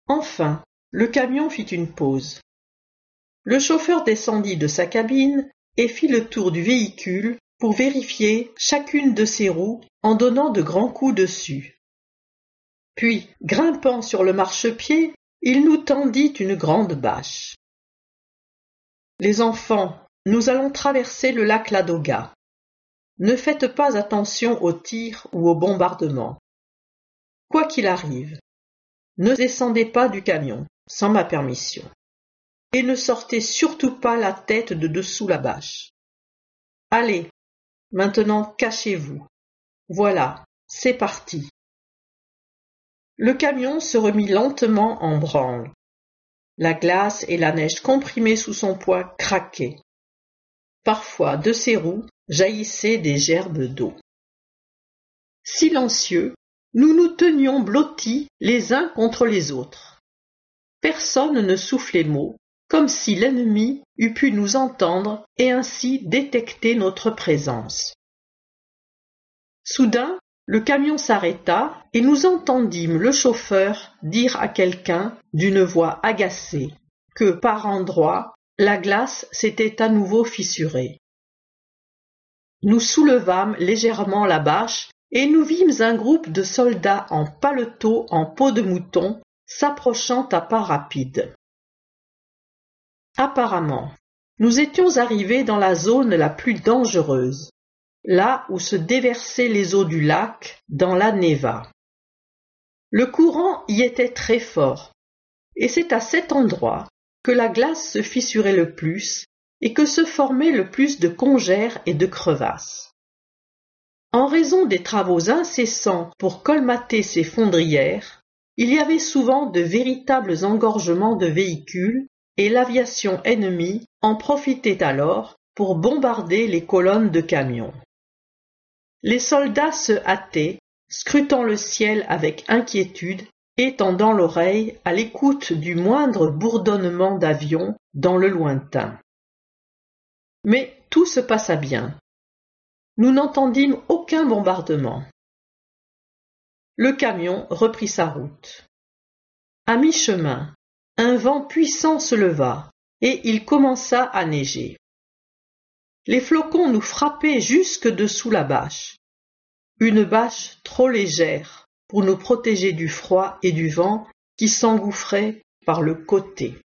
Enfin, le camion fit une pause. Le chauffeur descendit de sa cabine et fit le tour du véhicule pour vérifier chacune de ses roues en donnant de grands coups dessus. Puis, grimpant sur le marchepied, il nous tendit une grande bâche. « Les enfants, nous allons traverser le lac Ladoga. Ne faites pas attention aux tirs ou aux bombardements. Quoi qu'il arrive, ne descendez pas du camion sans ma permission. Et ne sortez surtout pas la tête de dessous la bâche. Allez, maintenant cachez-vous. Voilà, c'est parti. » Le camion se remit lentement en branle. La glace et la neige comprimée sous son poids craquaient. Parfois, de ses roues jaillissaient des gerbes d'eau. Silencieux, nous nous tenions blottis les uns contre les autres. Personne ne soufflait mot, comme si l'ennemi eût pu nous entendre et ainsi détecter notre présence. Soudain, le camion s'arrêta et nous entendîmes le chauffeur dire à quelqu'un d'une voix agacée que, par endroits, la glace s'était à nouveau fissurée. Nous soulevâmes légèrement la bâche et nous vîmes un groupe de soldats en paletot en peau de mouton s'approchant à pas rapides. Apparemment, nous étions arrivés dans la zone la plus dangereuse, là où se déversaient les eaux du lac dans la Neva. Le courant y était très fort, et c'est à cet endroit que la glace se fissurait le plus et que se formaient le plus de congères et de crevasses. En raison des travaux incessants pour colmater ces fondrières, il y avait souvent de véritables engorgements de véhicules et l'aviation ennemie en profitait alors pour bombarder les colonnes de camions. Les soldats se hâtaient, scrutant le ciel avec inquiétude et tendant l'oreille à l'écoute du moindre bourdonnement d'avions dans le lointain. Mais tout se passa bien. Nous n'entendîmes aucun bombardement. Le camion reprit sa route. À mi-chemin, un vent puissant se leva et il commença à neiger. Les flocons nous frappaient jusque dessous la bâche. Une bâche trop légère pour nous protéger du froid et du vent qui s'engouffraient par le côté.